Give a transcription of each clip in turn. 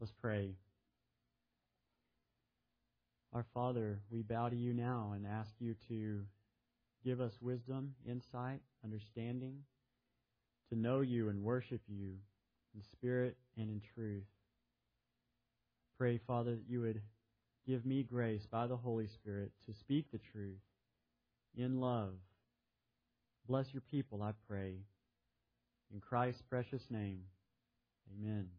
Let's pray. Our Father, we bow to you now and ask you to give us wisdom, insight, understanding, to know you and worship you in spirit and in truth. Pray, Father, that you would give me grace by the Holy Spirit to speak the truth in love. Bless your people, I pray. In Christ's precious name, amen.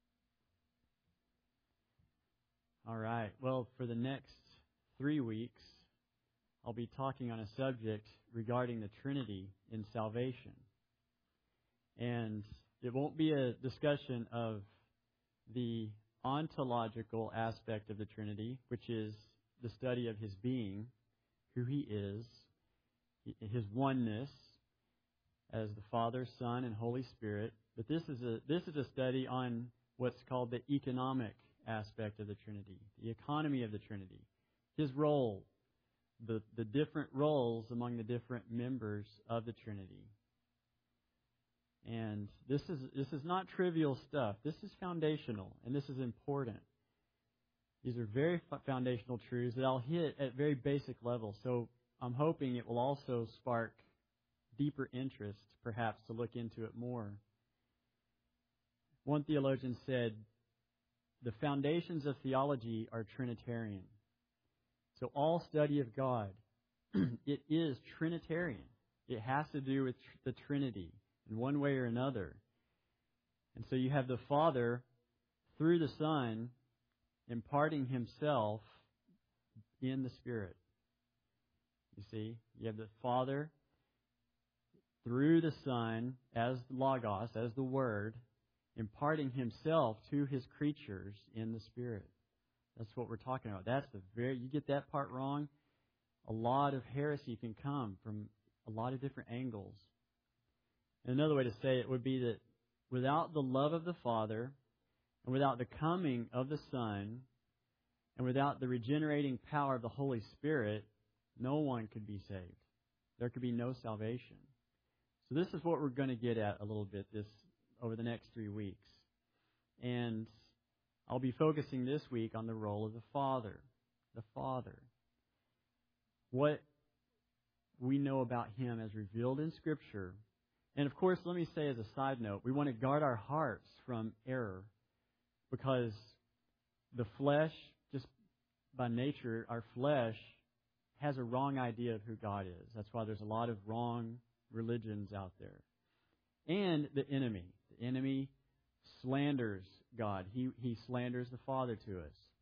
All right. Well, for the next 3 weeks, I'll be talking on a subject regarding the Trinity in salvation. And it won't be a discussion of the ontological aspect of the Trinity, which is the study of His being, who He is, His oneness as the Father, Son, and Holy Spirit. But this is a study on what's called the economic aspect of the Trinity, the economy of the Trinity, His role, the different roles among the different members of the Trinity. And this is not trivial stuff. This is foundational, and this is important. These are very foundational truths that I'll hit at very basic levels. So I'm hoping it will also spark deeper interest, perhaps, to look into it more. One theologian said, the foundations of theology are Trinitarian. So all study of God, it is Trinitarian. It has to do with the Trinity in one way or another. And so you have the Father, through the Son, imparting Himself in the Spirit. You see, you have the Father, through the Son, as the Logos, as the Word, imparting Himself to His creatures in the Spirit. That's what we're talking about. You get that part wrong, a lot of heresy can come from a lot of different angles. And another way to say it would be that without the love of the Father, and without the coming of the Son, and without the regenerating power of the Holy Spirit, no one could be saved. There could be no salvation. So this is what we're going to get at a little bit over the next 3 weeks. And I'll be focusing this week on the role of the Father. The Father. What we know about Him as revealed in Scripture. And of course, let me say as a side note, we want to guard our hearts from error. Because the flesh, just by nature, our flesh has a wrong idea of who God is. That's why there's a lot of wrong religions out there. And the enemy. The enemy slanders God. He slanders the Father to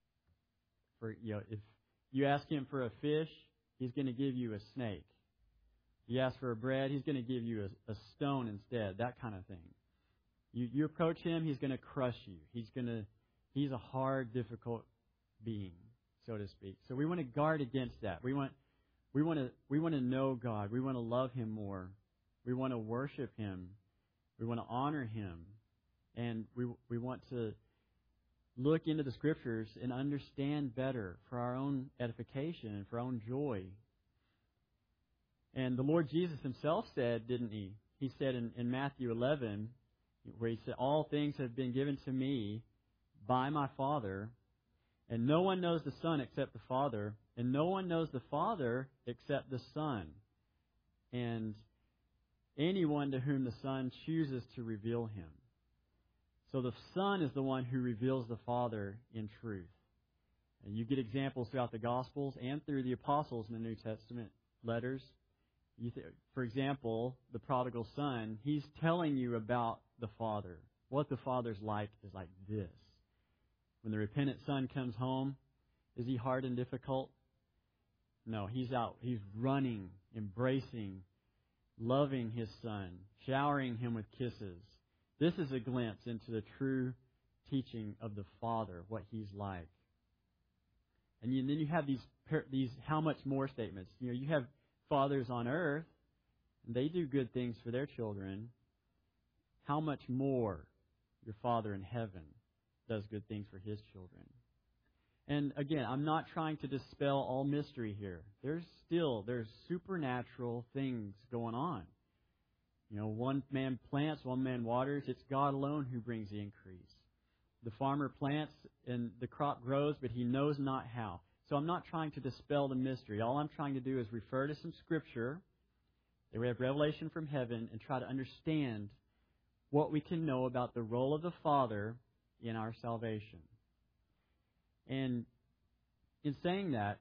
us. If you ask Him for a fish, He's going to give you a snake. You ask for a bread, He's going to give you a stone instead. That kind of thing. You approach Him, He's going to crush you. He's a hard, difficult being, so to speak. So we want to guard against that. We want to know God. We want to love Him more. We want to worship Him. We want to honor Him. And we want to look into the Scriptures and understand better for our own edification and for our own joy. And the Lord Jesus Himself said, didn't He? He said in Matthew 11, where He said, all things have been given to me by my Father, and no one knows the Son except the Father, and no one knows the Father except the Son, and anyone to whom the Son chooses to reveal Him. So the Son is the one who reveals the Father in truth. And you get examples throughout the Gospels and through the Apostles in the New Testament letters. For example, the prodigal son, he's telling you about the Father. What the Father's like is like this. When the repentant son comes home, is he hard and difficult? No, he's out. He's running, embracing, loving his son, showering him with kisses. This is a glimpse into the true teaching of the Father, what He's like. And then you have these how much more statements. You have fathers on earth, and they do good things for their children. How much more your Father in heaven does good things for His children. And again, I'm not trying to dispel all mystery here. There's supernatural things going on. One man plants, one man waters. It's God alone who brings the increase. The farmer plants and the crop grows, but he knows not how. So I'm not trying to dispel the mystery. All I'm trying to do is refer to some Scripture that we have revelation from heaven and try to understand what we can know about the role of the Father in our salvation. And in saying that,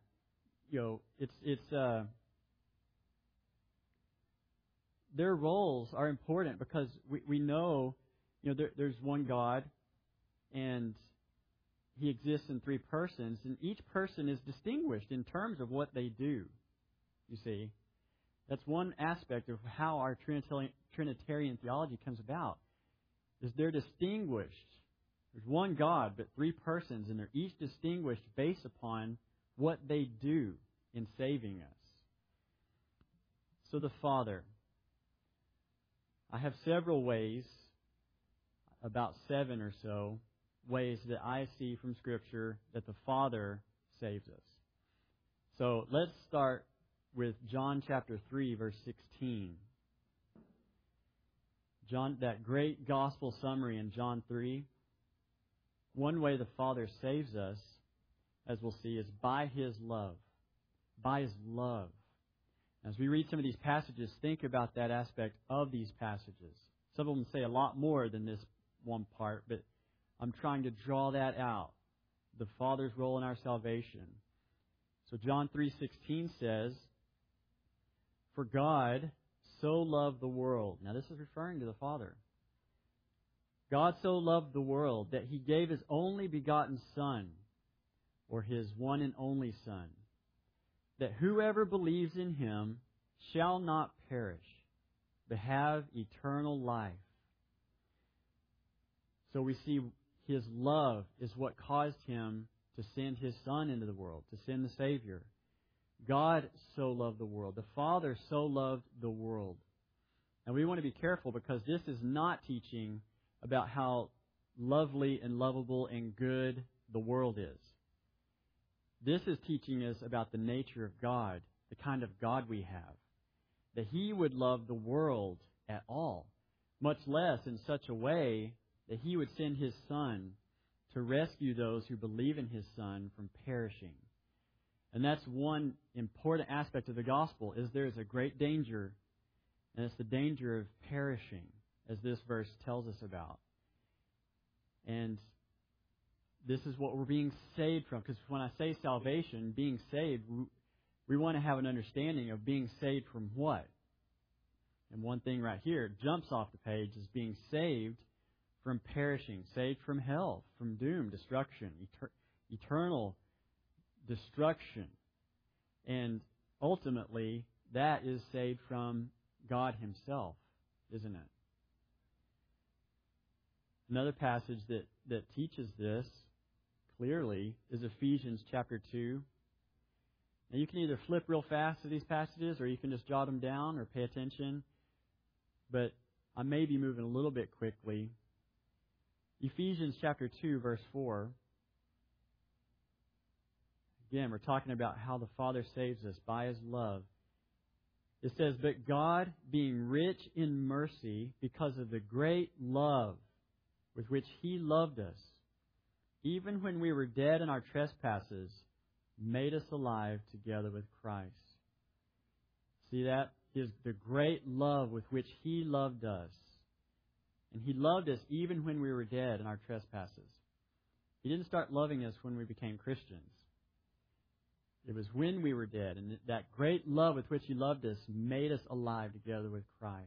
their roles are important because we know, there's one God, and He exists in three persons, and each person is distinguished in terms of what they do. You see, that's one aspect of how our Trinitarian theology comes about, is they're distinguished. There's one God, but three persons, and they're each distinguished based upon what they do in saving us. So the Father. I have several ways, about 7 or so, ways that I see from Scripture that the Father saves us. So let's start with John chapter 3, verse 16. John, that great gospel summary in John 3. One way the Father saves us, as we'll see, is by His love. By His love. As we read some of these passages, think about that aspect of these passages. Some of them say a lot more than this one part, but I'm trying to draw that out. The Father's role in our salvation. So John 3:16 says, "For God so loved the world." Now this is referring to the Father. God so loved the world that He gave His only begotten Son, or His one and only Son, that whoever believes in Him shall not perish, but have eternal life. So we see His love is what caused Him to send His Son into the world, to send the Savior. God so loved the world. The Father so loved the world. And we want to be careful because this is not teaching about how lovely and lovable and good the world is. This is teaching us about the nature of God, the kind of God we have. That He would love the world at all, much less in such a way that He would send His Son to rescue those who believe in His Son from perishing. And that's one important aspect of the gospel, is there is a great danger, and it's the danger of perishing, as this verse tells us about. And this is what we're being saved from. Because when I say salvation, being saved, we want to have an understanding of being saved from what? And one thing right here jumps off the page is being saved from perishing, saved from hell, from doom, destruction, eternal destruction. And ultimately, that is saved from God Himself, isn't it? Another passage that teaches this clearly is Ephesians chapter 2. Now you can either flip real fast to these passages or you can just jot them down or pay attention. But I may be moving a little bit quickly. Ephesians chapter 2, verse 4. Again, we're talking about how the Father saves us by His love. It says, "But God, being rich in mercy, because of the great love with which He loved us, even when we were dead in our trespasses, made us alive together with Christ." See that? Is the great love with which He loved us. And He loved us even when we were dead in our trespasses. He didn't start loving us when we became Christians. It was when we were dead. And that great love with which He loved us made us alive together with Christ.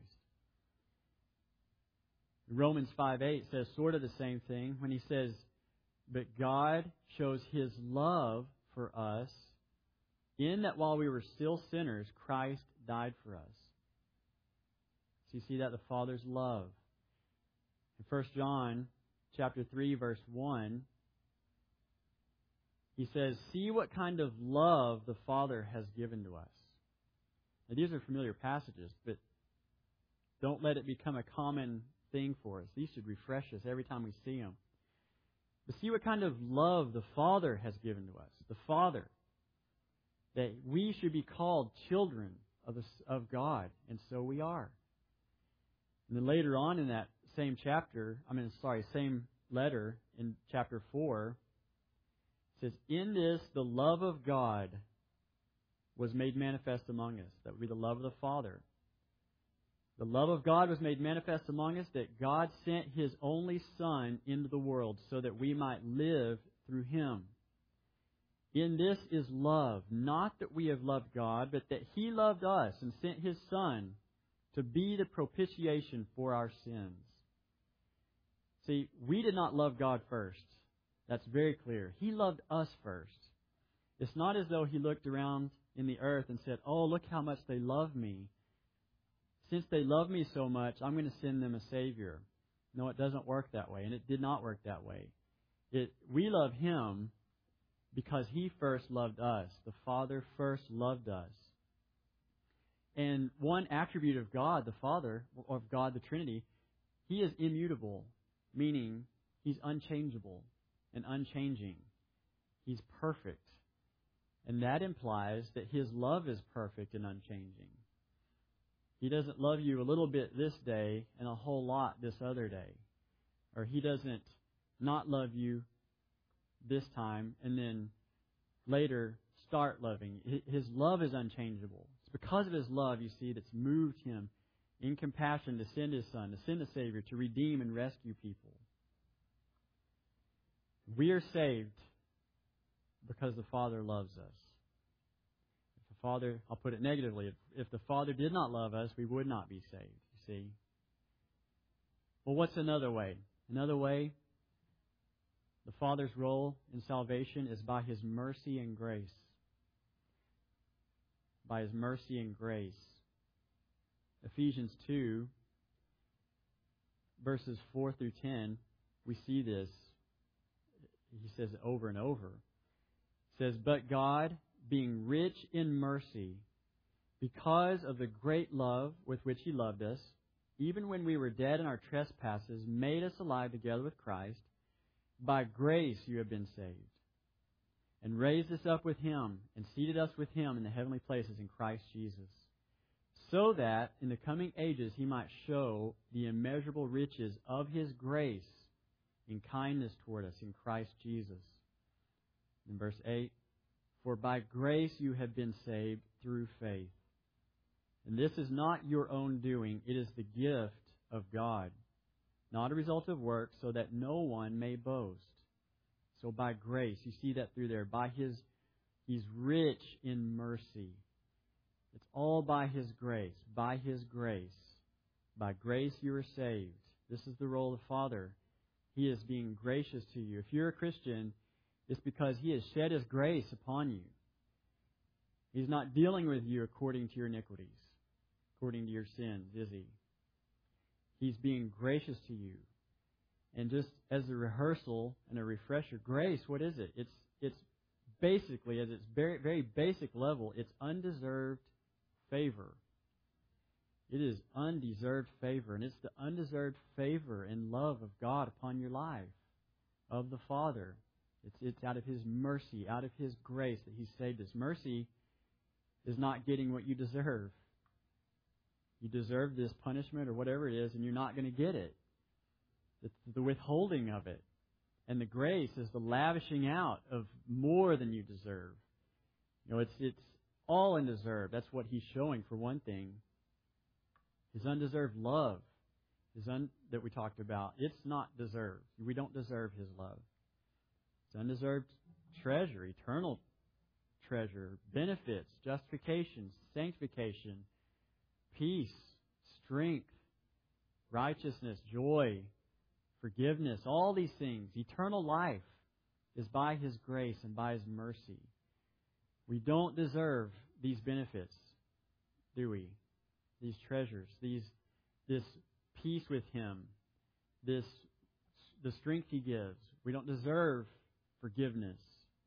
Romans 5:8 says sort of the same thing when he says, "But God shows His love for us in that while we were still sinners, Christ died for us." So you see that? The Father's love. In 1 John chapter 3, verse 1, he says, "See what kind of love the Father has given to us." Now, these are familiar passages, but don't let it become a common thing for us. These should refresh us every time we see them. But see what kind of love the Father has given to us. The Father. That we should be called children of God. And so we are. And then later on in that same chapter, same letter in chapter 4, it says, "In this the love of God was made manifest among us." That would be the love of the Father. The love of God was made manifest among us, that God sent His only Son into the world so that we might live through Him. In this is love, not that we have loved God, but that He loved us and sent His Son to be the propitiation for our sins. See, we did not love God first. That's very clear. He loved us first. It's not as though He looked around in the earth and said, "Oh, look how much they love me. Since they love me so much, I'm going to send them a Savior." No, it doesn't work that way, and it did not work that way. We love Him because He first loved us. The Father first loved us. And one attribute of God, the Father, of God, the Trinity, He is immutable, meaning He's unchangeable and unchanging. He's perfect. And that implies that His love is perfect and unchanging. He doesn't love you a little bit this day and a whole lot this other day. Or He doesn't not love you this time and then later start loving. His love is unchangeable. It's because of His love, you see, that's moved Him in compassion to send His Son, to send a Savior, to redeem and rescue people. We are saved because the Father loves us. If the Father, I'll put it negatively, if the Father did not love us, we would not be saved, you see. Well, what's another way? Another way, the Father's role in salvation is by His mercy and grace. By His mercy and grace. Ephesians 2, verses 4 through 10, we see this. He says it over and over. It says, "But God, being rich in mercy, because of the great love with which He loved us, even when we were dead in our trespasses, made us alive together with Christ. By grace you have been saved, and raised us up with Him, and seated us with Him in the heavenly places in Christ Jesus, so that in the coming ages He might show the immeasurable riches of His grace in kindness toward us in Christ Jesus." In verse 8, "For by grace you have been saved through faith. And this is not your own doing, it is the gift of God, not a result of works, so that no one may boast." So by grace, you see that through there. He's rich in mercy. It's all by His grace. By His grace. By grace you are saved. This is the role of the Father. He is being gracious to you. If you're a Christian, it's because He has shed His grace upon you. He's not dealing with you according to your iniquities, according to your sins, is He? He's being gracious to you. And just as a rehearsal and a refresher, grace, what is it? It's basically, at its very, very basic level, it's undeserved favor. It is undeserved favor. And it's the undeserved favor and love of God upon your life, of the Father. It's out of His mercy, out of His grace that He saved us. Mercy is not getting what you deserve. You deserve this punishment or whatever it is, and you're not going to get it. It's the withholding of it. And the grace is the lavishing out of more than you deserve. It's all undeserved. That's what He's showing, for one thing. His undeserved love that we talked about, it's not deserved. We don't deserve His love. It's undeserved treasure, eternal treasure, benefits, justification, sanctification, peace, strength, righteousness, joy, forgiveness, all these things. Eternal life is by His grace and by His mercy. We don't deserve these benefits, do we? These treasures, this peace with Him, the strength He gives. We don't deserve forgiveness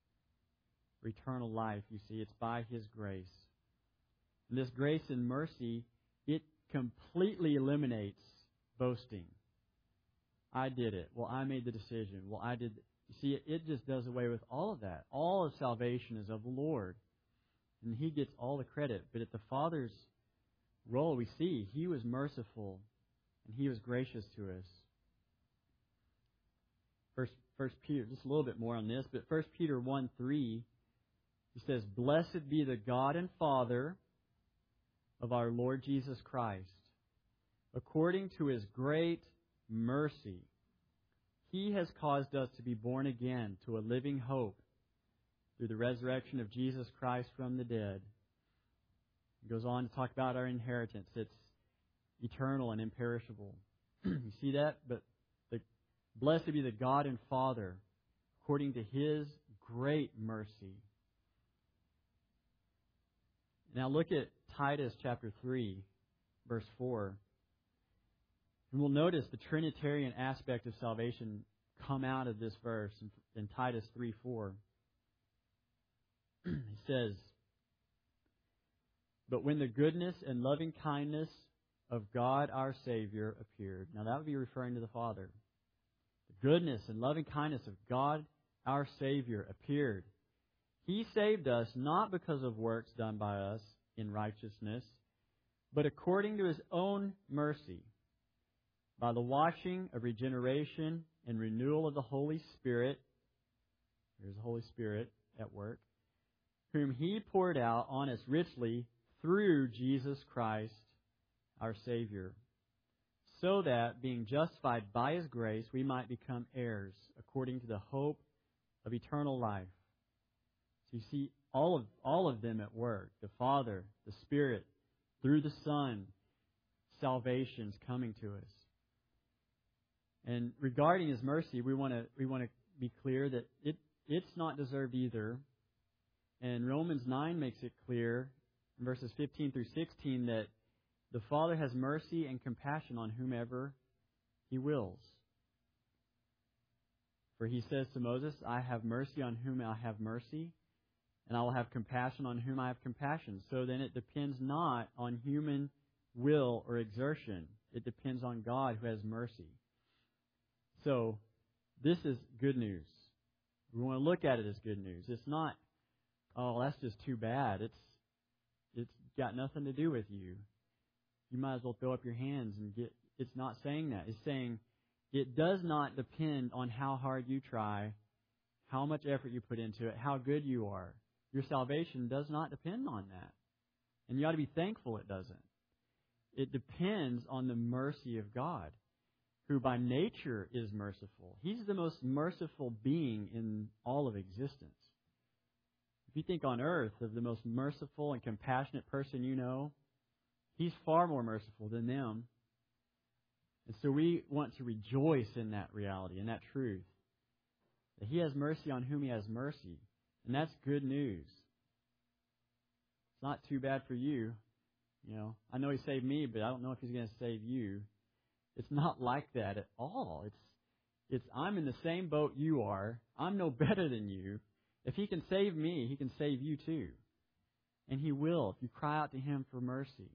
or eternal life, you see. It's by His grace. And this grace and mercy, it completely eliminates boasting. I did it. Well, I made the decision. Well, I did. You see, it just does away with all of that. All of salvation is of the Lord. And He gets all the credit. But at the Father's role, we see He was merciful and He was gracious to us. First Peter, just a little bit more on this, but 1 Peter 1:3, he says, "Blessed be the God and Father of our Lord Jesus Christ. According to His great mercy, He has caused us to be born again to a living hope through the resurrection of Jesus Christ from the dead." He goes on to talk about our inheritance. It's eternal and imperishable. You see that? But blessed be the God and Father according to His great mercy. Now look at Titus chapter 3, verse 4. And we'll notice the Trinitarian aspect of salvation come out of this verse in Titus 3:4. He says, "But when the goodness and loving kindness of God our Savior appeared." Now that would be referring to the Father. The goodness and loving kindness of God our Savior appeared. He saved us not because of works done by us in righteousness, but according to His own mercy, by the washing of regeneration and renewal of the Holy Spirit. There's the Holy Spirit at work, whom He poured out on us richly through Jesus Christ, our Savior, so that, being justified by His grace, we might become heirs according to the hope of eternal life. So you see all of them at work. The Father, the Spirit, through the Son, salvation's coming to us. And regarding His mercy, we want to be clear that it's not deserved either. And Romans 9 makes it clear in verses 15 through 16 that the Father has mercy and compassion on whomever He wills. For He says to Moses, "I have mercy on whom I have mercy, and I will have compassion on whom I have compassion." So then it depends not on human will or exertion. It depends on God who has mercy. So this is good news. We want to look at it as good news. It's not, "Oh, that's just too bad. It's got nothing to do with you. You might as well throw up your hands and get." It's not saying that. It's saying it does not depend on how hard you try, how much effort you put into it, how good you are. Your salvation does not depend on that. And you ought to be thankful it doesn't. It depends on the mercy of God, who by nature is merciful. He's the most merciful being in all of existence. If you think on earth of the most merciful and compassionate person you know, He's far more merciful than them. And so we want to rejoice in that reality, in that truth, that He has mercy on whom He has mercy. And that's good news. It's not too bad for you. I know He saved me, but I don't know if He's going to save you. It's not like that at all. It's I'm in the same boat you are. I'm no better than you. If He can save me, He can save you too. And He will if you cry out to Him for mercy.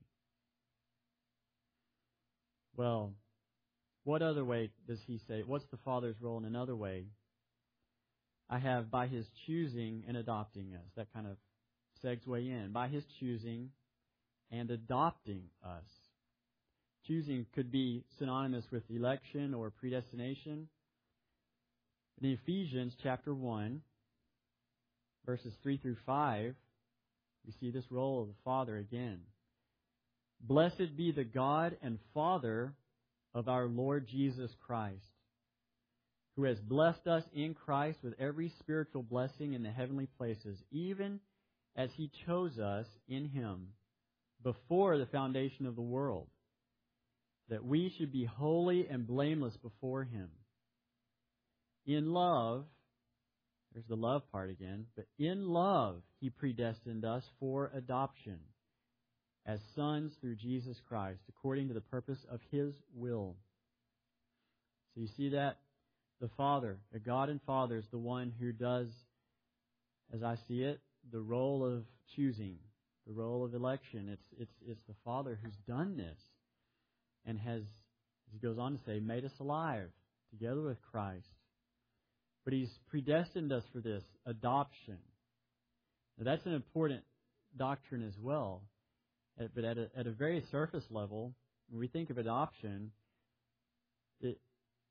Well, what other way does He say? What's the Father's role in another way? I have by His choosing and adopting us. That kind of segue in. By His choosing and adopting us. Choosing could be synonymous with election or predestination. In Ephesians chapter 1, verses 3 through 5, we see this role of the Father again. "Blessed be the God and Father of our Lord Jesus Christ, who has blessed us in Christ with every spiritual blessing in the heavenly places, even as He chose us in Him before the foundation of the world, that we should be holy and blameless before Him. In love," there's the love part again, "but in love He predestined us for adoption as sons through Jesus Christ, according to the purpose of His will." So you see that? The Father, the God and Father, is the one who does, as I see it, the role of choosing, the role of election. It's the Father who's done this and has, as He goes on to say, made us alive together with Christ. But He's predestined us for this, adoption. Now that's an important doctrine as well. But at a very surface level, when we think of adoption,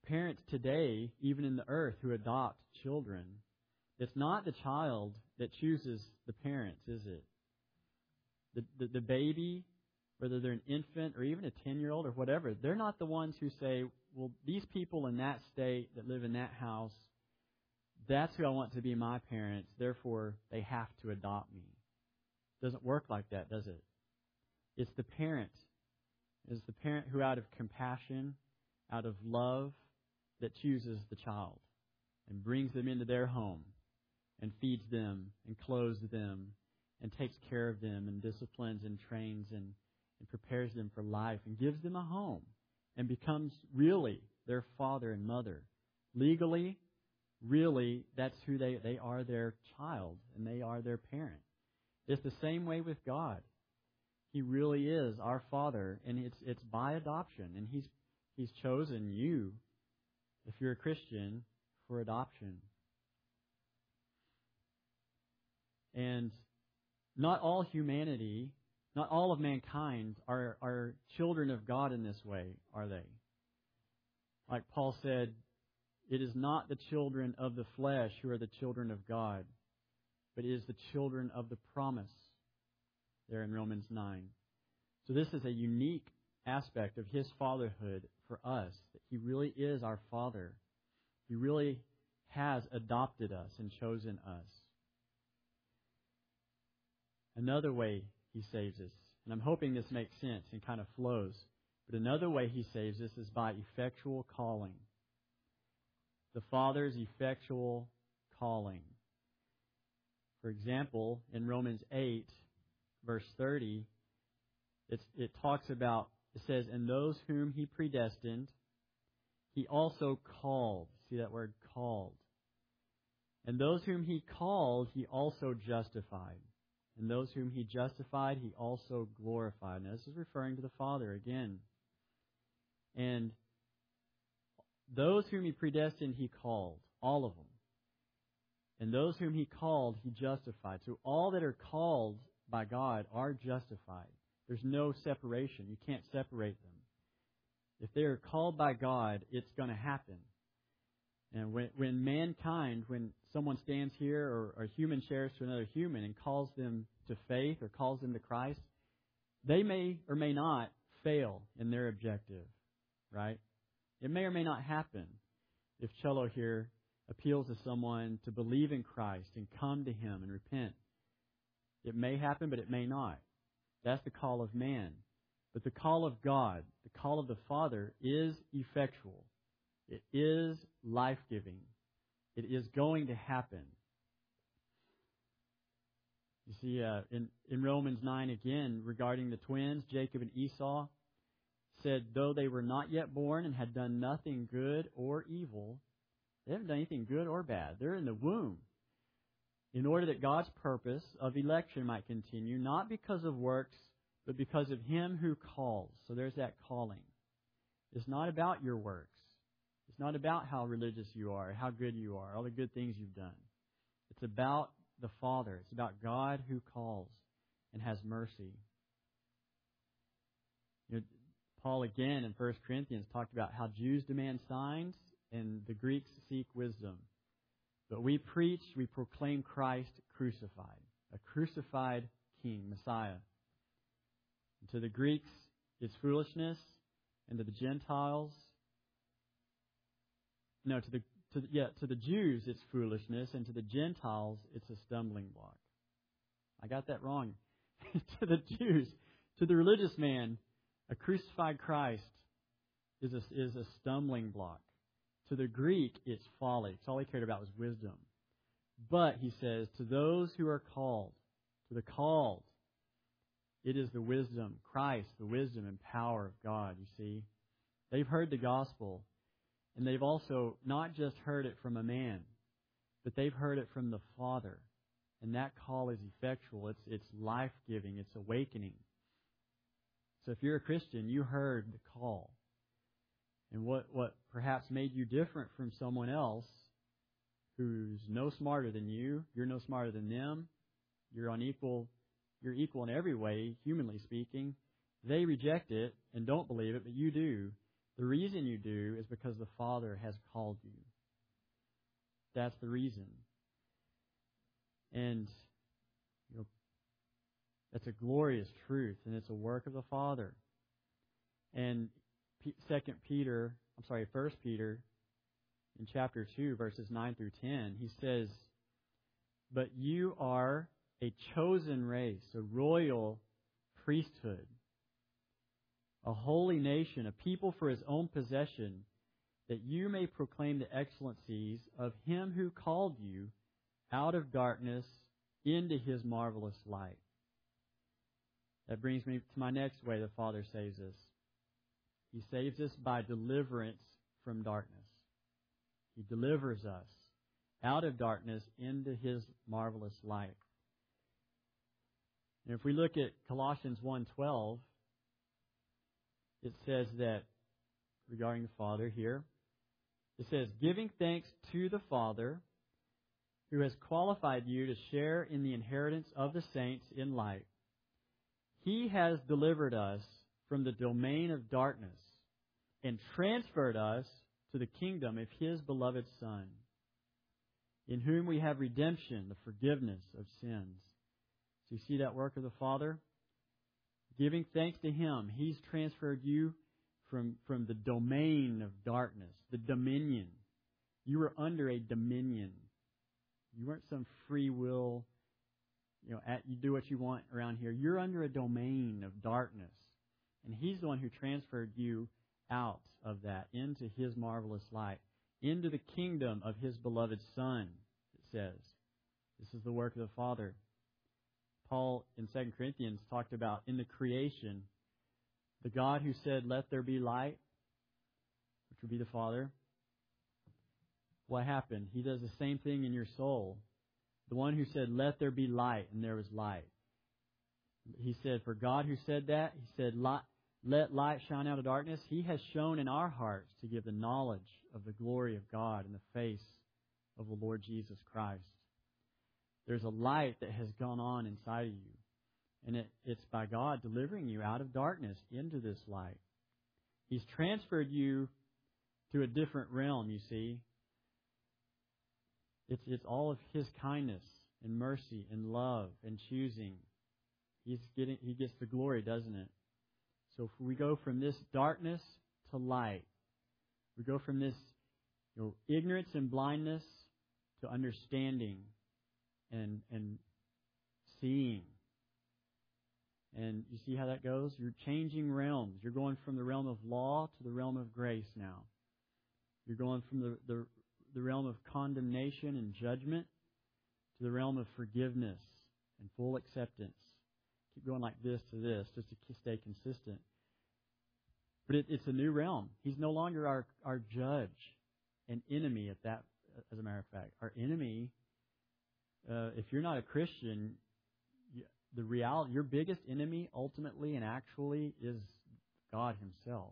parents today, even in the earth, who adopt children, it's not the child that chooses the parents, is it? The baby, whether they're an infant or even a 10-year-old or whatever, they're not the ones who say, well, these people in that state that live in that house, that's who I want to be my parents, therefore they have to adopt me. It doesn't work like that, does it? It's the parent. It's the parent who, out of compassion, out of love, that chooses the child and brings them into their home and feeds them and clothes them and takes care of them and disciplines and trains and prepares them for life and gives them a home and becomes really their father and mother. Legally, really, that's who they are, their child, and they are their parent. It's the same way with God. He really is our Father, and it's by adoption, and He's chosen you, if you're a Christian, for adoption. And not all humanity, not all of mankind are children of God in this way, are they? Like Paul said, it is not the children of the flesh who are the children of God, but it is the children of the promise, there in Romans 9. So this is a unique aspect of His fatherhood for us, that He really is our Father. He really has adopted us and chosen us. Another way He saves us, and I'm hoping this makes sense and kind of flows, but another way He saves us is by effectual calling. The Father's effectual calling. For example, in Romans 8, verse 30, it talks about, it says, and those whom He predestined, He also called. See that word, called. And those whom He called, He also justified. And those whom He justified, He also glorified. Now, this is referring to the Father again. And those whom He predestined, He called. All of them. And those whom He called, He justified. So all that are called by God are justified. There's no separation. You can't separate them. If they are called by God, it's going to happen. And when someone stands here or a human shares to another human and calls them to faith or calls them to Christ, they may or may not fail in their objective, right? It may or may not happen if Cello here appeals to someone to believe in Christ and come to Him and repent. It may happen, but it may not. That's the call of man. But the call of God, the call of the Father, is effectual. It is life-giving. It is going to happen. You see, in Romans 9 again, regarding the twins, Jacob and Esau, said, though they were not yet born and had done nothing good or evil, they haven't done anything good or bad. They're in the womb. In order that God's purpose of election might continue, not because of works, but because of Him who calls. So there's that calling. It's not about your works. It's not about how religious you are, how good you are, all the good things you've done. It's about the Father. It's about God who calls and has mercy. You know, Paul again in 1 Corinthians talked about how Jews demand signs and the Greeks seek wisdom. But we proclaim Christ crucified, a crucified King, Messiah. And to the Greeks, it's foolishness, and to the Gentiles, to the Jews, it's foolishness, and to the Gentiles, it's a stumbling block. I got that wrong. To the Jews, to the religious man, a crucified Christ is a stumbling block. To the Greek, it's folly. Because all he cared about was wisdom. But, he says, to those who are called, to the called, it is the wisdom, Christ, the wisdom and power of God, you see. They've heard the gospel, and they've also not just heard it from a man, but they've heard it from the Father. And that call is effectual. It's life-giving. It's awakening. So if you're a Christian, you heard the call. And what perhaps made you different from someone else who's no smarter than you, you're no smarter than them, you're equal in every way, humanly speaking. They reject it and don't believe it, but you do. The reason you do is because the Father has called you. That's the reason. And that's a glorious truth, and it's a work of the Father. And 1 Peter, in chapter 2, verses 9 through 10, he says, "But you are a chosen race, a royal priesthood, a holy nation, a people for His own possession, that you may proclaim the excellencies of Him who called you out of darkness into His marvelous light." That brings me to my next way the Father saves us. He saves us by deliverance from darkness. He delivers us out of darkness into His marvelous light. And if we look at Colossians 1:12, it says that, regarding the Father here, it says, "Giving thanks to the Father, who has qualified you to share in the inheritance of the saints in light. He has delivered us from the domain of darkness and transferred us to the kingdom of His beloved Son, in whom we have redemption, the forgiveness of sins." So you see that work of the Father? Giving thanks to Him, He's transferred you from the domain of darkness, the dominion. You were under a dominion. You weren't some free will, you do what you want around here. You're under a domain of darkness. And He's the one who transferred you out of that into His marvelous light, into the kingdom of His beloved Son, it says. This is the work of the Father. Paul in 2 Corinthians talked about in the creation, the God who said, "Let there be light," which would be the Father. What happened? He does the same thing in your soul. The one who said, "Let there be light," and there was light. He said, for God who said that, He said, "Let light shine out of darkness." He has shown in our hearts to give the knowledge of the glory of God in the face of the Lord Jesus Christ. There's a light that has gone on inside of you. And it's by God delivering you out of darkness into this light. He's transferred you to a different realm, you see. It's all of His kindness and mercy and love and choosing. He gets the glory, doesn't it? So if we go from this darkness to light, we go from this ignorance and blindness to understanding and seeing. And you see how that goes? You're changing realms. You're going from the realm of law to the realm of grace now. You're going from the realm of condemnation and judgment to the realm of forgiveness and full acceptance. Keep going like this to this, just to stay consistent. But it's a new realm. He's no longer our judge and enemy at that, as a matter of fact. Our enemy, if you're not a Christian, the reality, your biggest enemy ultimately and actually is God Himself.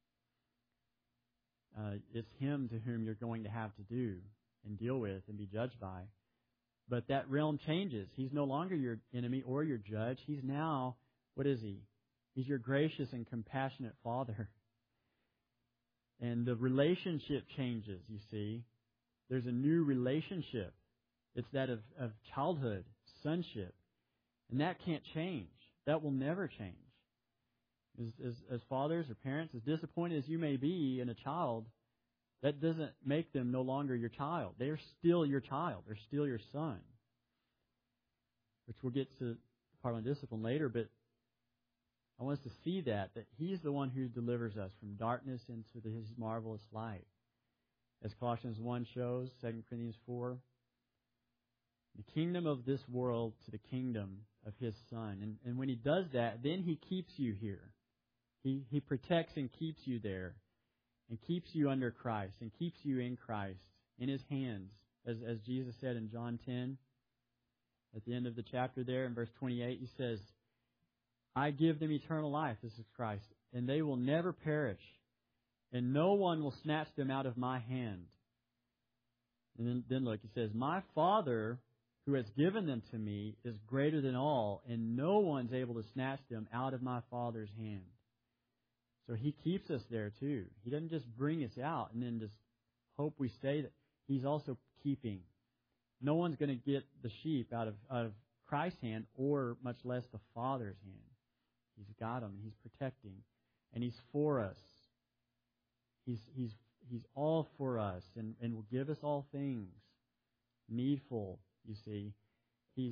It's Him to whom you're going to have to do and deal with and be judged by. But that realm changes. He's no longer your enemy or your judge. He's now, what is He? He's your gracious and compassionate Father. And the relationship changes, you see. There's a new relationship. It's that of childhood, sonship. And that can't change. That will never change. As fathers or parents, as disappointed as you may be in a child, that doesn't make them no longer your child. They're still your child. They're still your son. Which we'll get to part on discipline later, but I want us to see that He's the one who delivers us from darkness into His marvelous light. As Colossians 1 shows, 2 Corinthians 4, the kingdom of this world to the kingdom of His Son. And when He does that, then He keeps you here. He protects and keeps you there, and keeps you under Christ, and keeps you in Christ, in His hands. As Jesus said in John 10, at the end of the chapter there, in verse 28, He says, "I give them eternal life," this is Christ, "and they will never perish, and no one will snatch them out of my hand." And then look, He says, "My Father, who has given them to me, is greater than all, and no one's able to snatch them out of my Father's hand." So He keeps us there too. He doesn't just bring us out and then just hope we stay. He's also keeping. No one's going to get the sheep out of Christ's hand, or much less the Father's hand. He's got them, and He's protecting, and He's for us. He's all for us, and will give us all things needful. You see, He's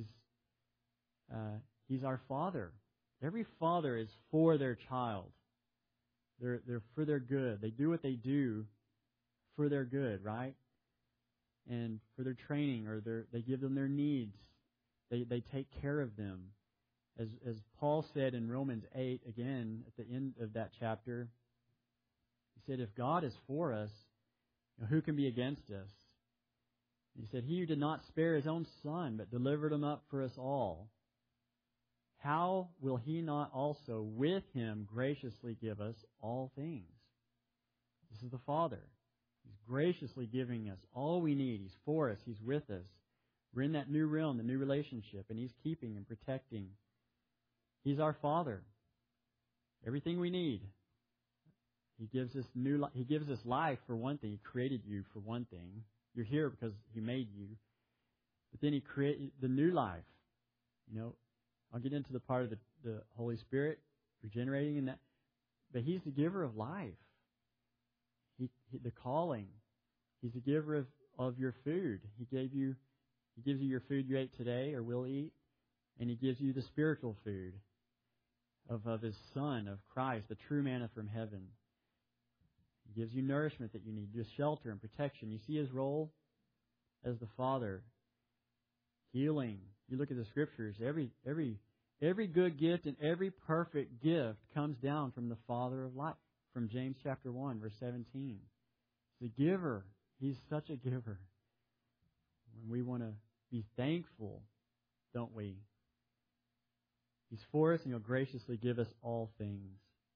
our Father. Every father is for their child. They're for their good. They do what they do for their good, right? And for their training, or they give them their needs. They take care of them. As Paul said in Romans 8, again, at the end of that chapter, he said, if God is for us, who can be against us? He said, He who did not spare His own Son, but delivered Him up for us all, how will He not also with Him graciously give us all things? This is the Father. He's graciously giving us all we need. He's for us. He's with us. We're in that new realm, the new relationship, and He's keeping and protecting. He's our Father. Everything we need. He gives us He gives us life for one thing. He created you for one thing. You're here because He made you. But then He created the new life. I'll get into the part of the Holy Spirit regenerating and that. But He's the giver of life. The calling. He's the giver of your food. He gives you your food you ate today or will eat, and He gives you the spiritual food of His Son, of Christ, the true manna from heaven. He gives you nourishment that you need, just shelter and protection. You see His role as the Father. Healing. You look at the Scriptures. Every good gift and every perfect gift comes down from the Father of life. From James chapter 1, verse 17. He's a giver. He's such a giver. When we want to be thankful, don't we? He's for us, and He'll graciously give us all things.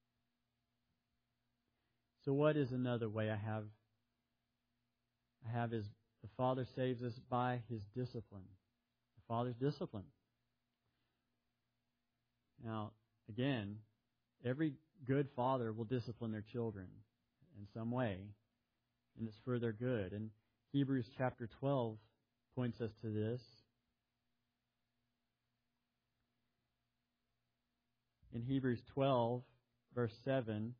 So what is another way I have is the Father saves us by His discipline. The Father's discipline. Now, again, every good father will discipline their children in some way, and it's for their good. And Hebrews chapter 12 points us to this. In Hebrews 12, verse 7,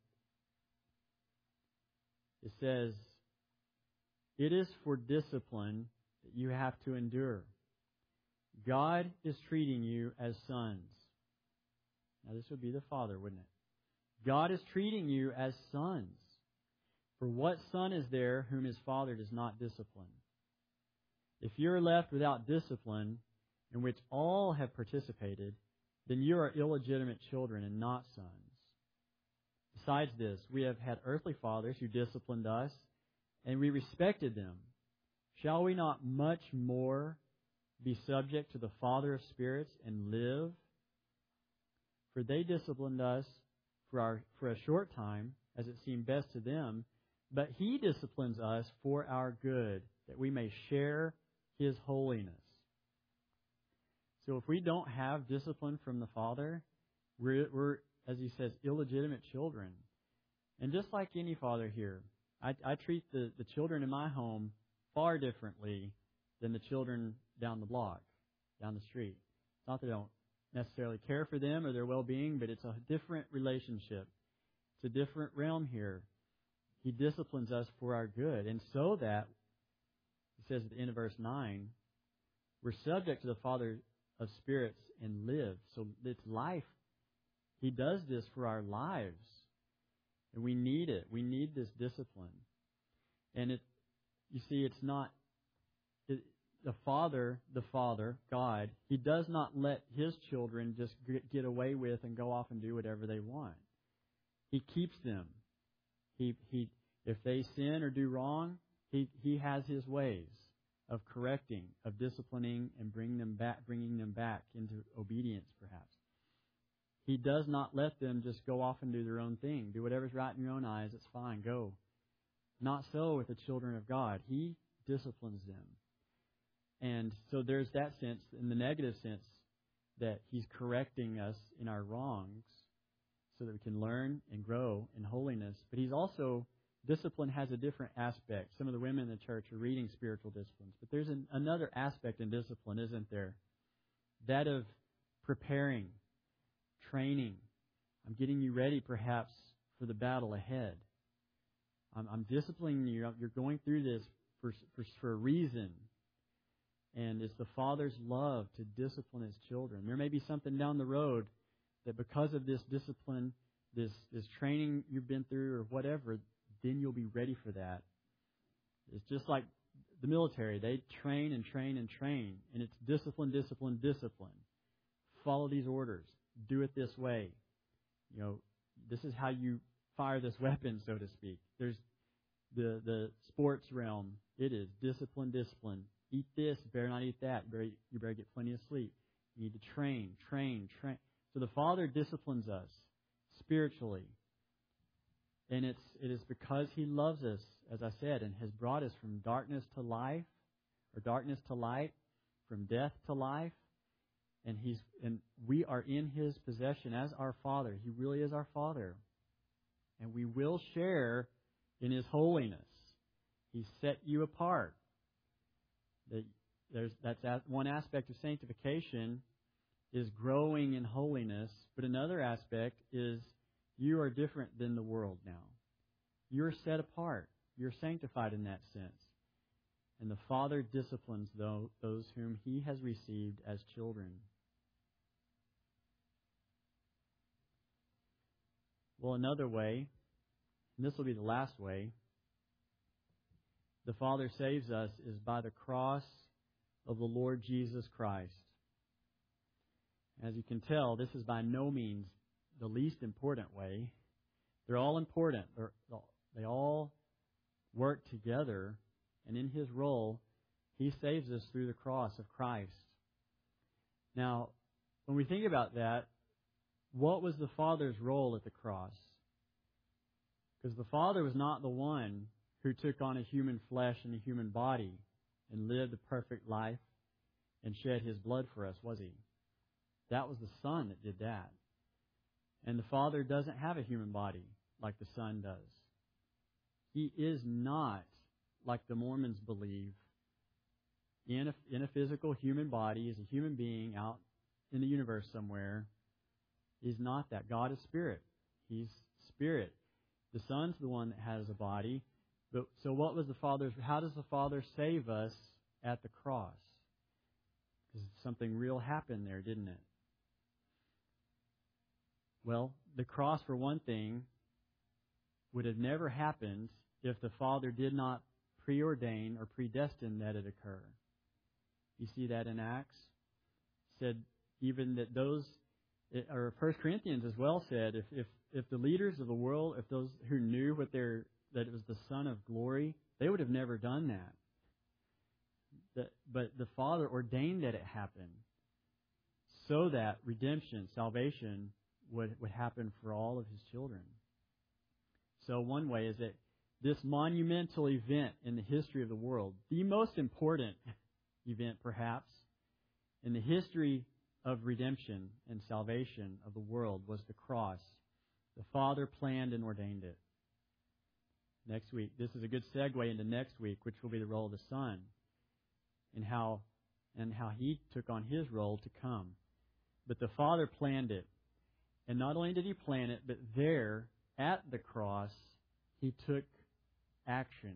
it says, "It is for discipline that you have to endure. God is treating you as sons." Now this would be the Father, wouldn't it? God is treating you as sons. For what son is there whom his father does not discipline? If you are left without discipline, in which all have participated, then you are illegitimate children and not sons. Besides this, we have had earthly fathers who disciplined us, and we respected them. Shall we not much more be subject to the Father of spirits and live? For they disciplined us for a short time, as it seemed best to them, but He disciplines us for our good, that we may share His holiness. So if we don't have discipline from the Father, we're, as He says, illegitimate children. And just like any father here, I treat the children in my home far differently than the children down the block, down the street. It's not that I don't necessarily care for them or their well-being, but it's a different relationship. It's a different realm here. He disciplines us for our good. And so that, it says at the end of verse 9, we're subject to the Father of spirits and live. So it's life. He does this for our lives. And we need it. We need this discipline. And you see, it's not... The Father, God, He does not let His children just get away with and go off and do whatever they want. He keeps them. If they sin or do wrong, He has His ways of correcting, of disciplining, and bringing them back into obedience, perhaps. He does not let them just go off and do their own thing. Do whatever's right in your own eyes, it's fine, go. Not so with the children of God. He disciplines them. And so there's that sense, in the negative sense, that He's correcting us in our wrongs so that we can learn and grow in holiness. But He's also, discipline has a different aspect. Some of the women in the church are reading spiritual disciplines. But there's another aspect in discipline, isn't there? That of preparing, training. I'm getting you ready, perhaps, for the battle ahead. I'm disciplining you. You're going through this for a reason. And it's the Father's love to discipline His children. There may be something down the road that because of this discipline, this training you've been through or whatever, then you'll be ready for that. It's just like the military. They train and train and train. And it's discipline, discipline, discipline. Follow these orders. Do it this way. This is how you fire this weapon, so to speak. There's the sports realm. It is discipline, discipline. Eat this, you better not eat that. You better get plenty of sleep. You need to train. So the Father disciplines us spiritually. And it is because He loves us, as I said, and has brought us from darkness to life, or darkness to light, from death to life. And we are in His possession as our Father. He really is our Father. And we will share in His holiness. He set you apart. That's one aspect of sanctification, is growing in holiness. But another aspect is you are different than the world now. You're set apart. You're sanctified in that sense. And the Father disciplines those whom He has received as children. Well, another way, and this will be the last way, the Father saves us is by the cross of the Lord Jesus Christ. As you can tell, this is by no means the least important way. They're all important. They all work together, and in His role, He saves us through the cross of Christ. Now, when we think about that, what was the Father's role at the cross? Because the Father was not the one who took on a human flesh and a human body and lived a perfect life and shed His blood for us, was He? That was the Son that did that. And the Father doesn't have a human body like the Son does. He is not, like the Mormons believe, in a physical human body, as a human being out in the universe somewhere. He's not that. God is Spirit. He's Spirit. The Son's the one that has a body. But so what was the Father's? How does the Father save us at the cross? Because something real happened there, didn't it? Well, the cross, for one thing, would have never happened if the Father did not preordain or predestine that it occur. You see that in Acts? It said even that those, or 1 Corinthians as well said, if the leaders of the world, if those who knew that it was the Son of glory, they would have never done that. But the Father ordained that it happen so that redemption, salvation, would happen for all of His children. So one way is that this monumental event in the history of the world, the most important event perhaps in the history of redemption and salvation of the world, was the cross. The Father planned and ordained it. Next week, this is a good segue into next week, which will be the role of the Son, and how He took on His role to come. But the Father planned it. And not only did He plan it, but there, at the cross, He took action.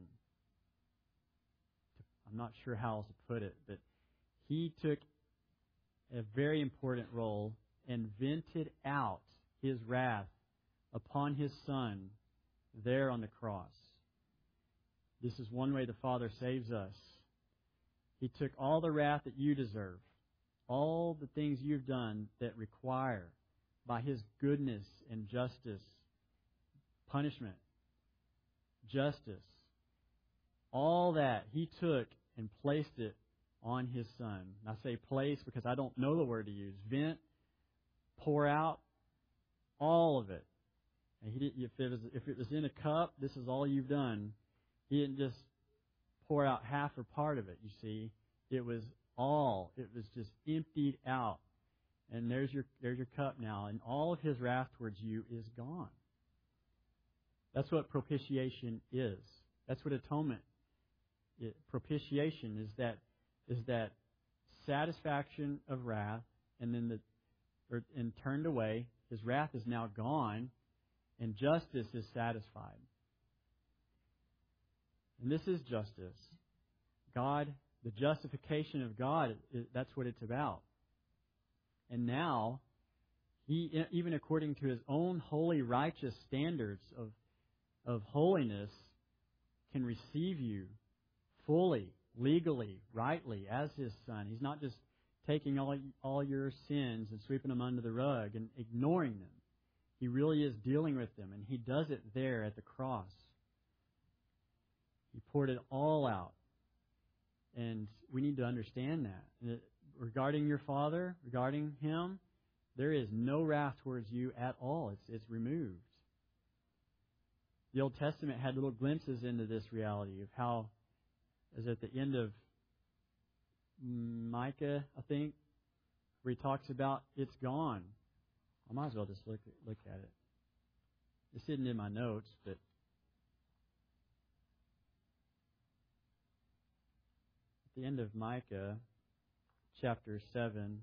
I'm not sure how else to put it, but He took a very important role and vented out His wrath upon His Son there on the cross. This is one way the Father saves us. He took all the wrath that you deserve, all the things you've done that require, by His goodness and justice, punishment, justice, all that He took and placed it on His Son. And I say place because I don't know the word to use. Vent, pour out, all of it. And if it was in a cup, this is all you've done. He didn't just pour out half or part of it, you see. It was all. It was just emptied out. And there's your cup now, and all of His wrath towards you is gone. That's what propitiation is. That's what atonement is. Propitiation is that satisfaction of wrath, and then and turned away. His wrath is now gone, and justice is satisfied. And this is justice. God, the justification of God, that's what it's about. And now, He, even according to His own holy, righteous standards of holiness, can receive you fully, legally, rightly, as His Son. He's not just taking all your sins and sweeping them under the rug and ignoring them. He really is dealing with them, and He does it there at the cross. He poured it all out. And we need to understand that. Regarding your Father, regarding Him, there is no wrath towards you at all. It's removed. The Old Testament had little glimpses into this reality of how, as at the end of Micah, I think, where he talks about it's gone. I might as well just look at it. This isn't in my notes, but at the end of Micah, chapter 7,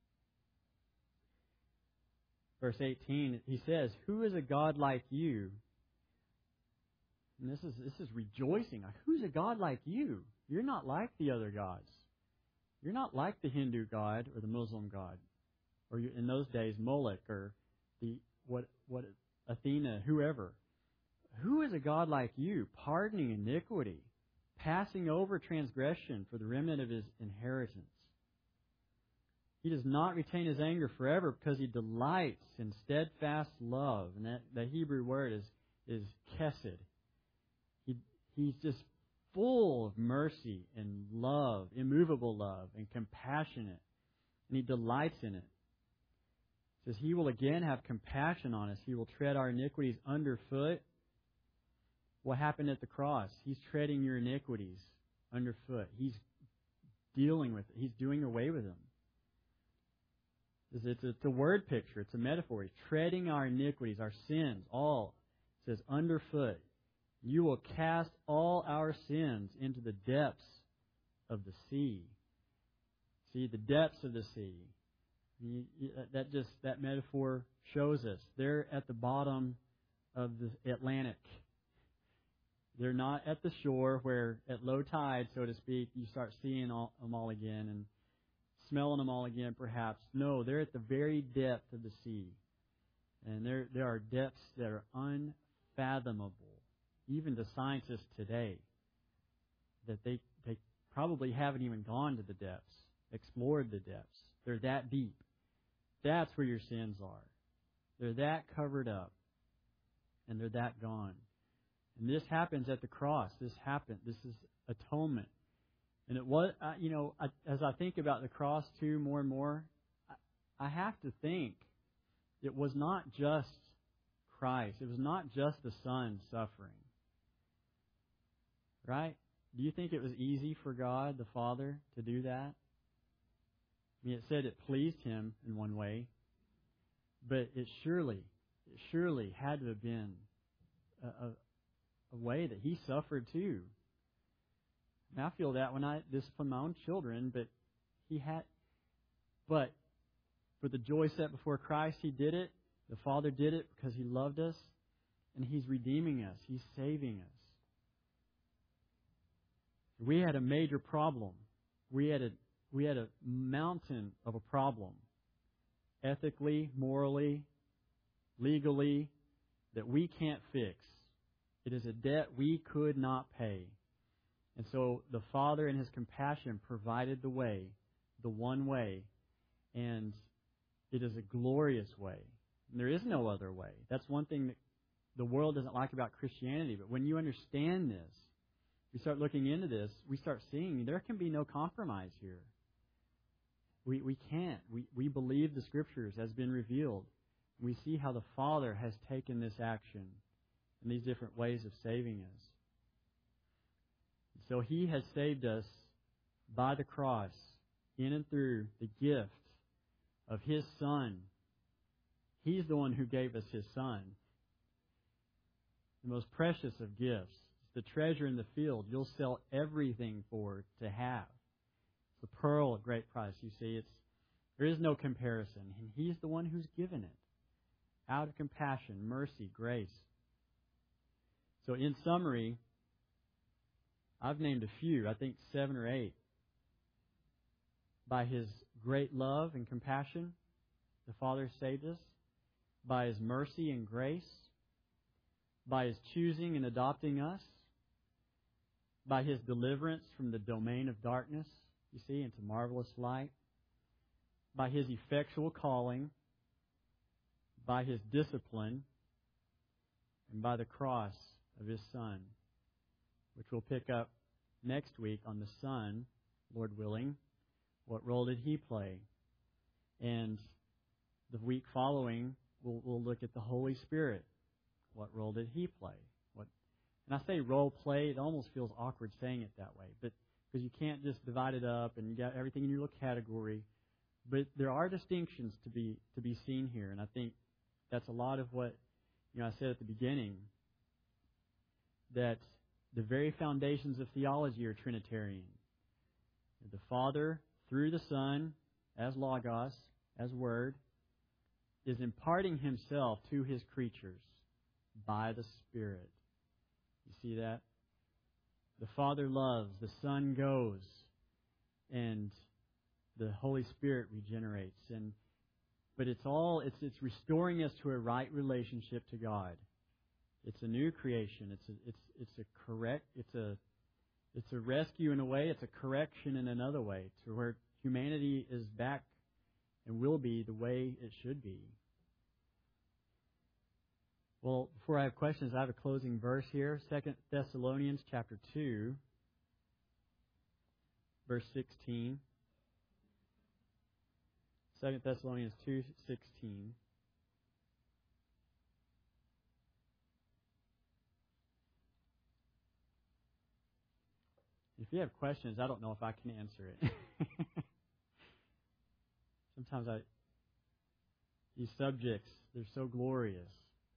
verse 18, he says, "Who is a God like you?" And this is rejoicing. Who's a God like you? You're not like the other gods. You're not like the Hindu god or the Muslim god, or in those days Moloch or what Athena, whoever. Who is a God like you, pardoning iniquity, passing over transgression for the remnant of His inheritance? He does not retain His anger forever because He delights in steadfast love. And that Hebrew word is chesed. He's just full of mercy and love, immovable love, and compassionate. And He delights in it. It says He will again have compassion on us. He will tread our iniquities underfoot. What happened at the cross? He's treading your iniquities underfoot. He's dealing with it. He's doing away with them. It's a word picture. It's a metaphor. He's treading our iniquities, our sins, all. It says underfoot. You will cast all our sins into the depths of the sea. See, the depths of the sea. That metaphor shows us. They're at the bottom of the Atlantic. They're not at the shore where at low tide, so to speak, you start seeing them all again and smelling them all again, perhaps. No, they're at the very depth of the sea. And there are depths that are unfathomable, even to scientists today, that they probably haven't even gone to the depths, explored the depths. They're that deep. That's where your sins are. They're that covered up, and they're that gone. And this happens at the cross. This happened. This is atonement. And it was, as I think about the cross too, more and more, I have to think it was not just Christ. It was not just the Son suffering. Right? Do you think it was easy for God, the Father, to do that? I mean, it said it pleased Him in one way, but it surely had to have been a way that He suffered too. And I feel that when I discipline my own children, but for the joy set before Christ, He did it. The Father did it because He loved us, and He's redeeming us. He's saving us. We had a major problem. We had a mountain of a problem, ethically, morally, legally, that we can't fix. It is a debt we could not pay. And so the Father in His compassion provided the way, the one way, and it is a glorious way. And there is no other way. That's one thing that the world doesn't like about Christianity. But when you understand this, we start looking into this, we start seeing there can be no compromise here. We can't. We believe the Scriptures has been revealed. We see how the Father has taken this action in these different ways of saving us. So He has saved us by the cross, in and through the gift of His Son. He's the one who gave us His Son. The most precious of gifts. The treasure in the field you'll sell everything for to have. It's a pearl of great price. You see, there is no comparison. And He's the one who's given it. Out of compassion, mercy, grace. So in summary, I've named a few, I think 7 or 8. By His great love and compassion, the Father saved us. By His mercy and grace. By His choosing and adopting us. By His deliverance from the domain of darkness, you see, into marvelous light. By His effectual calling. By His discipline. And by the cross of His Son, which we'll pick up next week on the Son, Lord willing. What role did He play? And the week following, we'll look at the Holy Spirit. What role did He play? And I say role play, it almost feels awkward saying it that way, but because you can't just divide it up and you got everything in your little category. But there are distinctions to be seen here, and I think that's a lot of what I said at the beginning, that the very foundations of theology are Trinitarian. The Father, through the Son, as Logos, as Word, is imparting Himself to His creatures by the Spirit. You see that? The Father loves, the Son goes, and the Holy Spirit regenerates. But it's restoring us to a right relationship to God. It's a new creation. It's a rescue in a way. It's a correction in another way, to where humanity is back and will be the way it should be. Well, before I have questions, I have a closing verse here. 2 Thessalonians chapter 2, verse 16. 2 Thessalonians 2:16. If you have questions, I don't know if I can answer it. Sometimes these subjects, they're so glorious.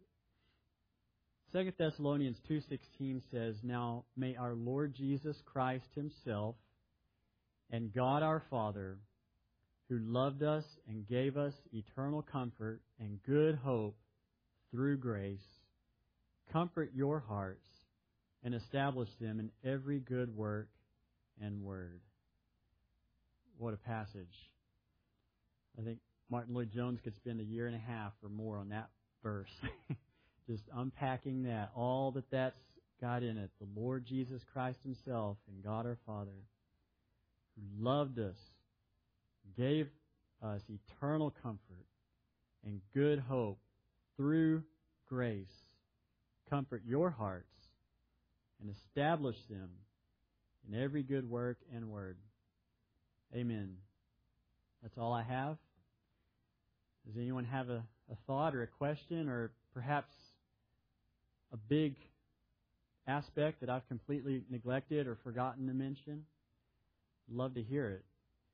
2 Thessalonians 2:16 says, "Now may our Lord Jesus Christ Himself and God our Father, who loved us and gave us eternal comfort and good hope through grace, comfort your hearts and establish them in every good work and word." What a passage. I think Martin Lloyd-Jones could spend 1.5 years or more on that verse. Just unpacking that, all that's got in it. The Lord Jesus Christ Himself and God our Father, who loved us, gave us eternal comfort and good hope through grace. Comfort your hearts and establish them in every good work and word. Amen. That's all I have. Does anyone have a thought or a question, or perhaps a big aspect that I've completely neglected or forgotten to mention? I'd love to hear it.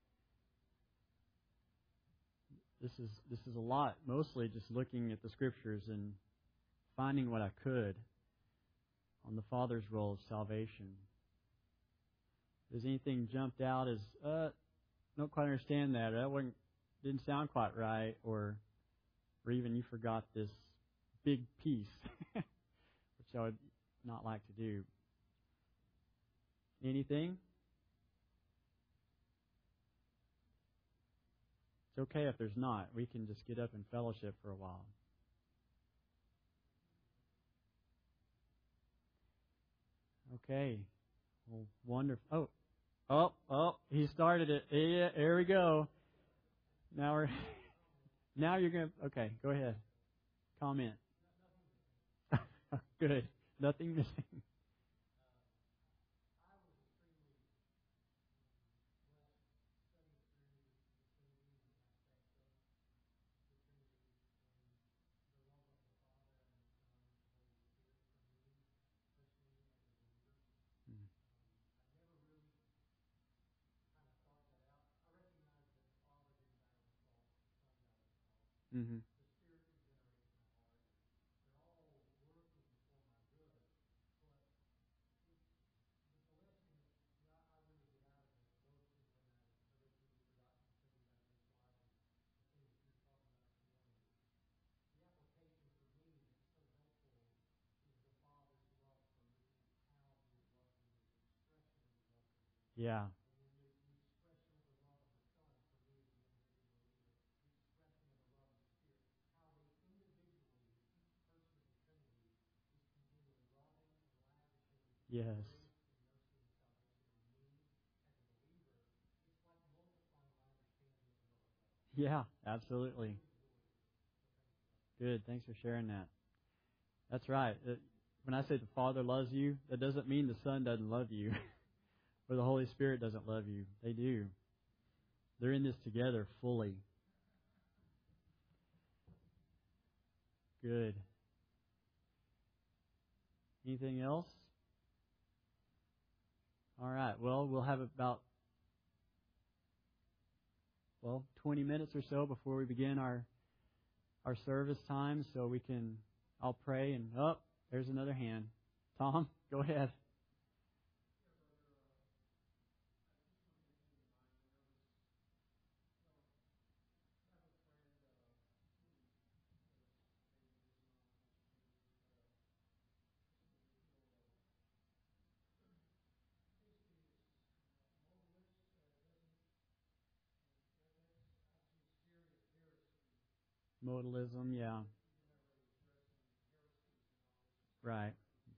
This is a lot, mostly just looking at the Scriptures and finding what I could on the Father's role of salvation. Has anything jumped out as, don't quite understand that, or that didn't sound quite right, or even you forgot this big piece, which I would not like to do. Anything? It's okay if there's not. We can just get up and fellowship for a while. Okay. Well, wonderful. Oh, he started it. Yeah, there we go. Now you're going to, okay, go ahead. Comment. Good. Nothing missing. Mm-hmm. Yeah. Yes. Yeah, absolutely. Good. Thanks for sharing that. That's right. When I say the Father loves you, that doesn't mean the Son doesn't love you or the Holy Spirit doesn't love you. They do. They're in this together fully. Good. Anything else? All right. Well, we'll have about 20 minutes or so before we begin our service time, so I'll pray and there's another hand. Tom, go ahead. Modalism, yeah. Right.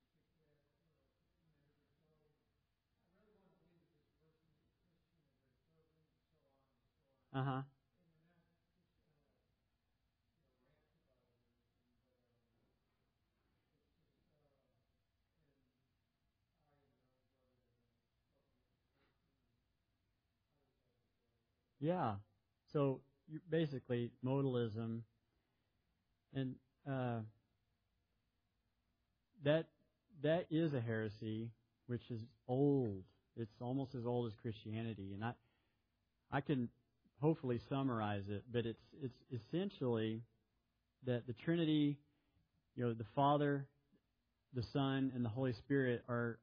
Uh-huh. Yeah. So basically, modalism, and that is a heresy, which is old. It's almost as old as Christianity, and I can hopefully summarize it, but it's essentially that the Trinity, the Father, the Son, and the Holy Spirit are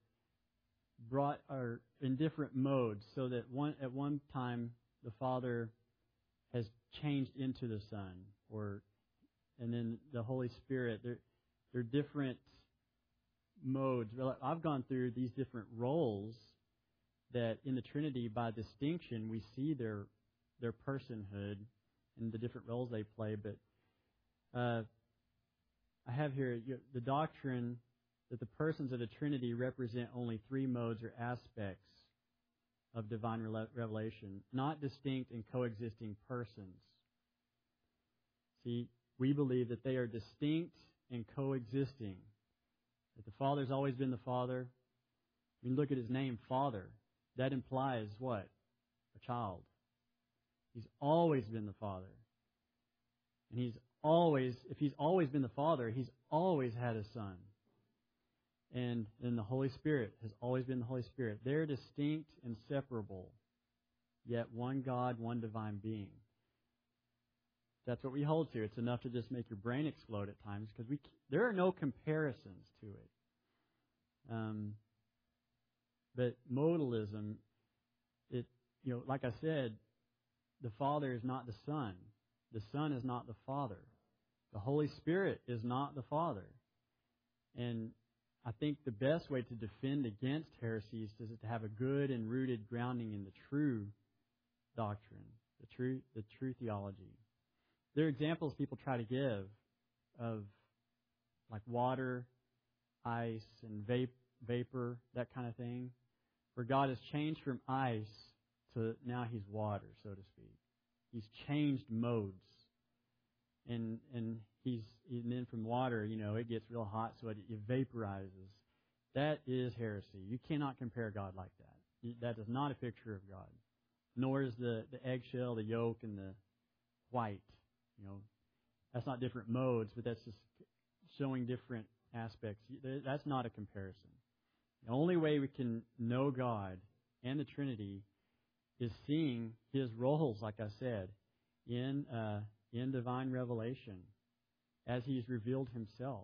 in different modes, so that at one time the Father has changed into the Son, and then the Holy Spirit. They're different modes. I've gone through these different roles that in the Trinity, by distinction, we see their personhood and the different roles they play. But I have here the doctrine that the persons of the Trinity represent only three modes or aspects of divine revelation, not distinct and coexisting persons. See, we believe that they are distinct and coexisting. That the Father's always been the Father. When you look at His name, Father, that implies what? A child. He's always been the Father. And if He's always been the Father, He's always had a Son. And then the Holy Spirit has always been the Holy Spirit. They're distinct and separable, yet one God, one divine being. That's what we hold to. It's enough to just make your brain explode at times, because there are no comparisons to it. But modalism, like I said, the Father is not the Son. The Son is not the Father. The Holy Spirit is not the Father. And I think the best way to defend against heresies is to have a good and rooted grounding in the true doctrine, the true theology. There are examples people try to give of like water, ice, and vapor, that kind of thing, where God has changed from ice to now He's water, so to speak. He's changed modes. And then from water, it gets real hot, so it vaporizes. That is heresy. You cannot compare God like that. That is not a picture of God. Nor is the eggshell, the yolk, and the white. That's not different modes, but that's just showing different aspects. That's not a comparison. The only way we can know God and the Trinity is seeing His roles, like I said, in in divine revelation as He's revealed Himself.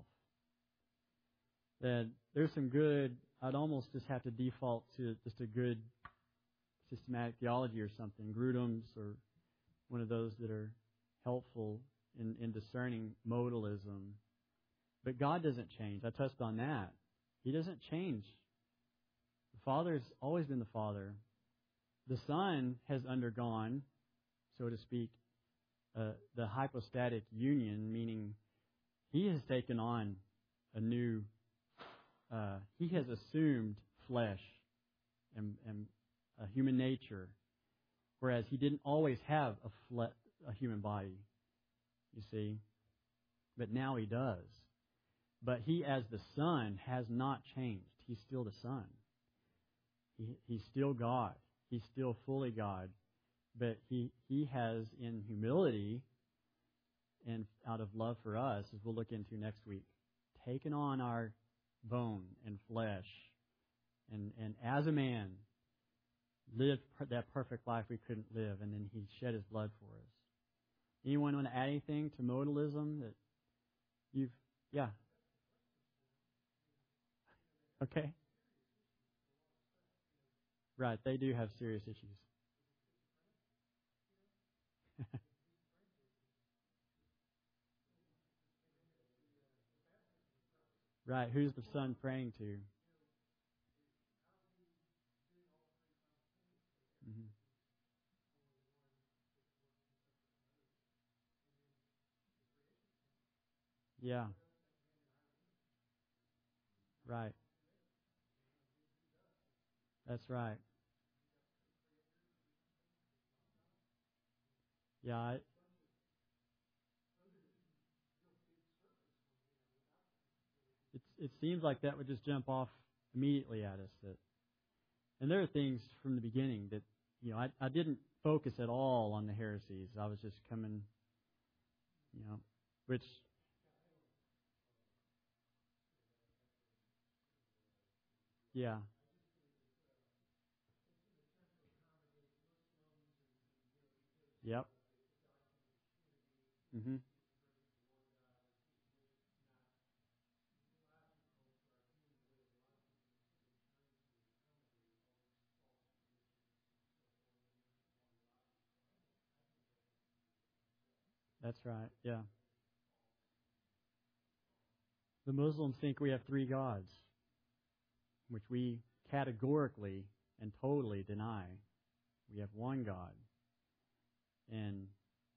That there's some good, I'd almost just have to default to just a good systematic theology or something, Grudem's or one of those that are helpful in discerning modalism. But God doesn't change. I touched on that. He doesn't change. The Father's always been the Father. The Son has undergone, so to speak, the hypostatic union, meaning He has taken on a new, He has assumed flesh and a human nature, whereas He didn't always have a human body, you see. But now He does. But He, as the Son, has not changed. He's still the Son. He's still God. He's still fully God. But He has, in humility and out of love for us, as we'll look into next week, taken on our bone and flesh, and as a man, lived that perfect life we couldn't live, and then He shed His blood for us. Anyone want to add anything to modalism that you've... Yeah. Okay. Right, they do have serious issues. Right, who's the Son praying to? Mm-hmm. Yeah. Right. That's right. Yeah. It seems like that would just jump off immediately at us. And there are things from the beginning that, I didn't focus at all on the heresies. I was just coming, which... Yeah. Yep. Mm-hmm. That's right. Yeah. The Muslims think we have three gods, which we categorically and totally deny. We have one God, and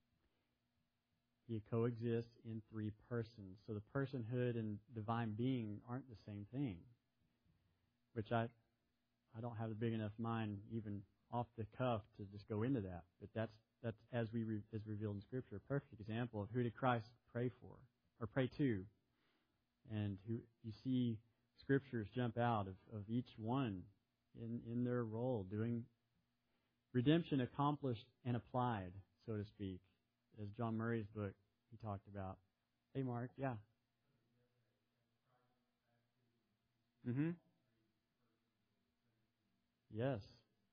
He coexists in three persons. So the personhood and divine being aren't the same thing, which I don't have a big enough mind even off the cuff to just go into that. But that's as revealed in Scripture, a perfect example of who did Christ pray for or pray to, and who you see Scriptures jump out of each one in their role, doing redemption accomplished and applied, so to speak, as John Murray's book he talked about. Hey, Mark, yeah. Mm-hmm. Yes.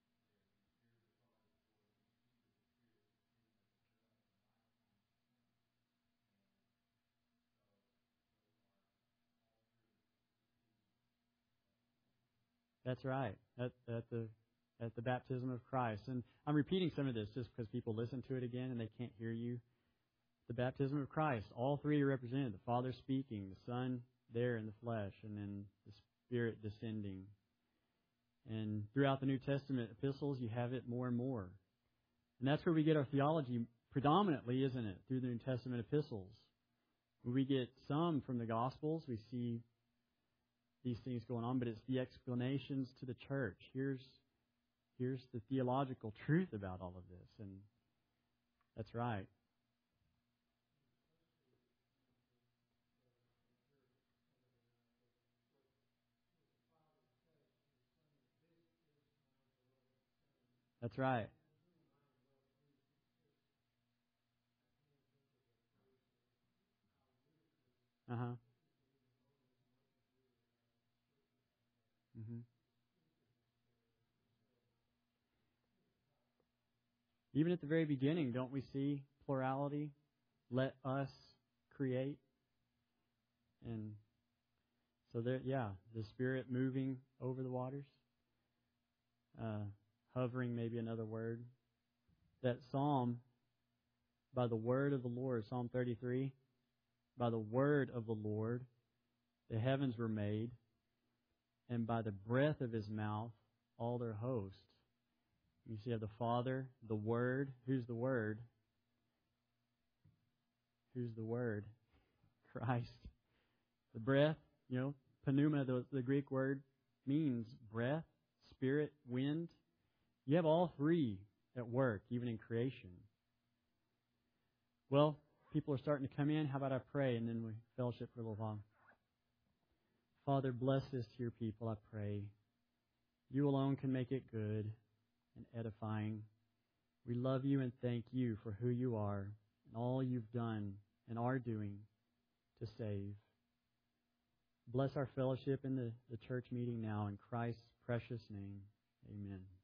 That's right. At the baptism of Christ. And I'm repeating some of this just because people listen to it again and they can't hear you. The baptism of Christ, all three are represented. The Father speaking, the Son there in the flesh, and then the Spirit descending. And throughout the New Testament epistles, you have it more and more. And that's where we get our theology predominantly, isn't it? Through the New Testament epistles. We get some from the Gospels. We see these things going on, but it's the explanations to the church. Here's the theological truth about all of this, and that's right. That's right. Uh-huh. Mm-hmm. Even at the very beginning, don't we see plurality let us create. And so there, the Spirit moving over the waters. Hovering, maybe another word. That psalm, by the word of the Lord, Psalm 33, by the word of the Lord, the heavens were made, and by the breath of His mouth, all their hosts. You see, you have the Father, the Word. Who's the Word? Who's the Word? Christ. The breath, pneuma, the Greek word, means breath, spirit, wind. You have all three at work, even in creation. Well, people are starting to come in. How about I pray, and then we fellowship for a little while. Father, bless this to your people, I pray. You alone can make it good and edifying. We love you and thank you for who you are and all you've done and are doing to save. Bless our fellowship in the church meeting now in Christ's precious name. Amen.